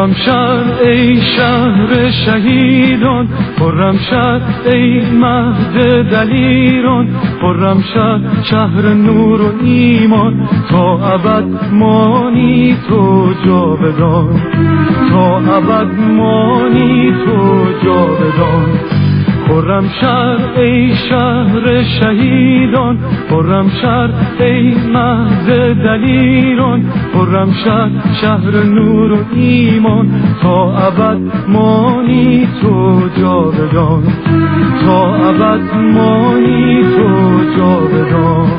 خرمشهر ای شهر شهیدان، خرمشهر ای مهد دلیران، خرمشهر شهر نور و ایمان، تا ابد مانی تو جاودان، تا ابد مانی تو جاودان. خرمشهر ای شهر شهیدان، خرمشهر ای مهد دلیران، خرمشهر شهر نور و ایمان، تا ابد مانی تو جاودان، تا ابد مانی تو جاودان.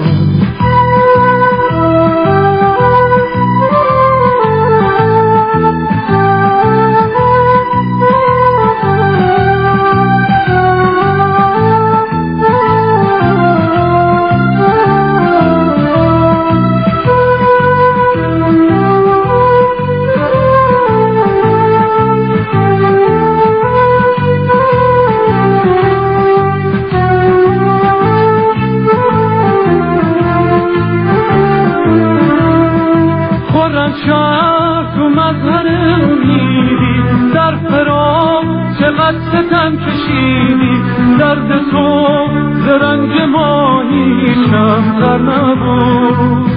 خرمشهر تو مظهر امیدی، در فراق چقدر ستم کشیدی، درد تو ز رنج ما هیچ کمتر نبود.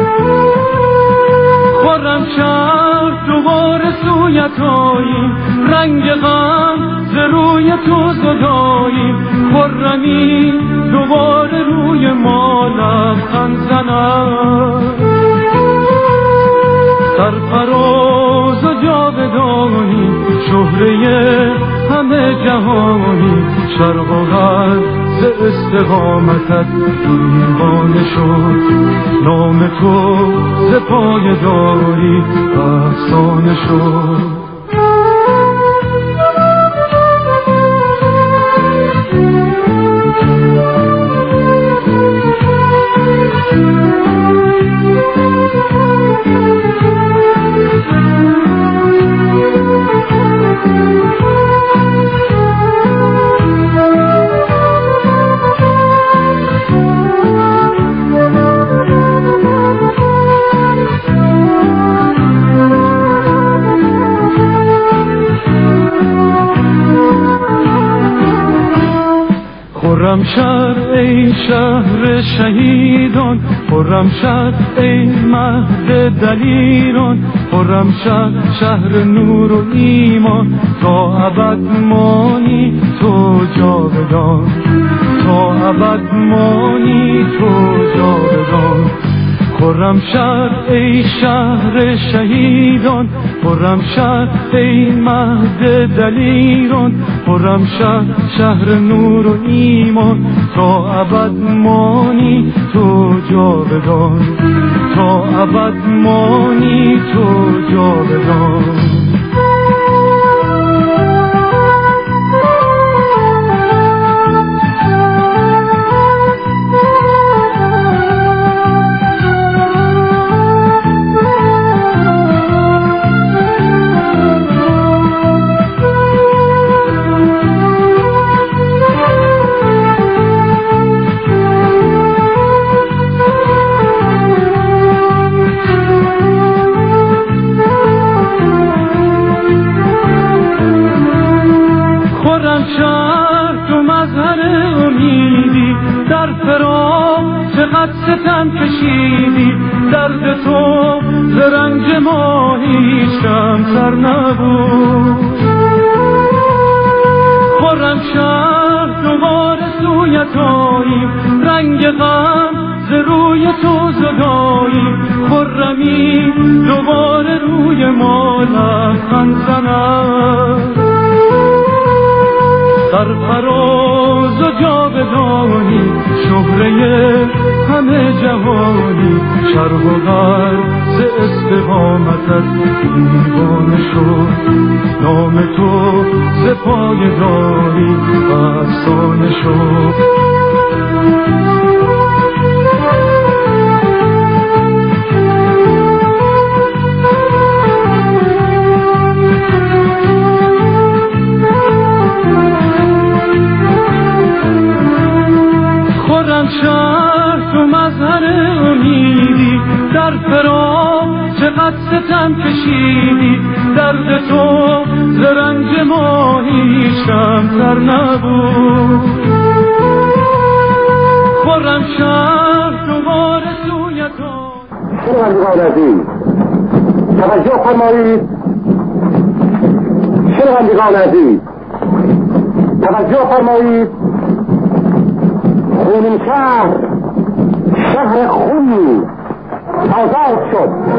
خرمشهر دوباره سویت آییم، رنگ غم ز روی تو زداییم، خرمی دوباره روی ما لبخند زند. سرفراز و جاودانی، شهره همه جهانی، شرق و غرب ز استقامتت دیوانه شد، نام تو ز پایداری افسانه شد. خرمشهر ای شهر شهیدان، خرمشهر ای مهد دلیران، خرمشهر شهر نور و ایمان، تا ابد مانی تو جاودان، تا ابد مانی تو جاودان. خرمشهر ای شهر شهیدان، خرمشهر ای مهد دلیران، خرمشهر شهر نور و ایمان، تا ابد مانی تو جاودان، تا ابد مانی تو جاودان. خرمشهر تو مظهر امیدی، در فراق چقدر ستم کشیدی، درد تو ز رنج ما هیچ کمتر نبود. خرمشهر دوباره سویت آییم، رنگ غم ز روی تو زداییم، خرمی دوباره روی ما لبخند زند. سرفراز و جاودانی، شهره همه جهانی، شرق و غرب ز استقامتت دیوانه شد، نام تو ز پایداری افسانه شد. خرمشهر تو مظهر امیدی، در فراق چقدر صد ستم کشیدی، درد تو ز رنج ما هیچ کمتر نبود. خرم شهر دوباره سوی تو. شنوندگان عزیز توجه فرمایید، شنوندگان عزیز توجه فرمایید. خونین شهر، شهر خونی آزاد شد.